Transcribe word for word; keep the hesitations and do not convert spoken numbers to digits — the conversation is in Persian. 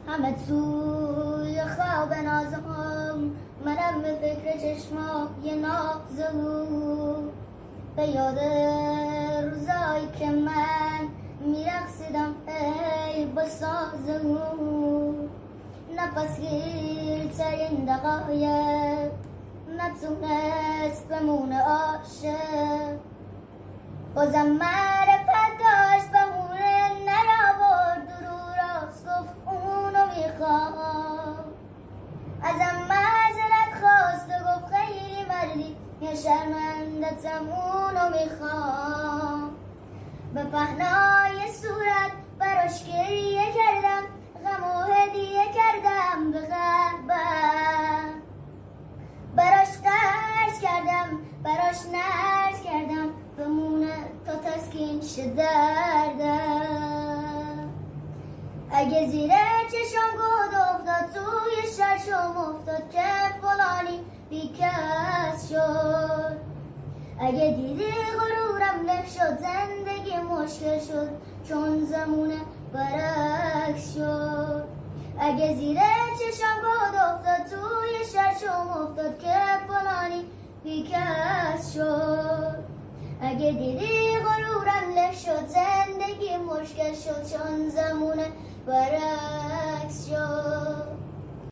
همه توی خواب نازم، منم به فکر چشمای نازم. به یاد روزایی که من میرقصیدم ای با سازم، نفس گیرترین دقایق نتونست بمونه عاشق. بازم معرفت داشت بمونه نرابرد رو راست گفت اونو میخوام. ازم معذرت خواست و گفت خیلی مردی یه شرمندتم اونو میخوام. به پهنای صورت براش گریه کردم، غم و هدیه کردم به قلبم. براش قرض کردم براش نرز کردم، بمونه تا تسکین شه دردم. اگه زیر چشم گود افتاد توی شرشم افتاد که فلانی بیکس شد. اگه دیدی غرورم له شد زندگی مشکل شد چون زمونه برعکس شد. اگه زیر چشم گود افتاد توی شرشم افتاد که فلانی بیکس شد. اگه دیدی غرورم له شد زندگی مشکل شد چون زمونه برعکس شد.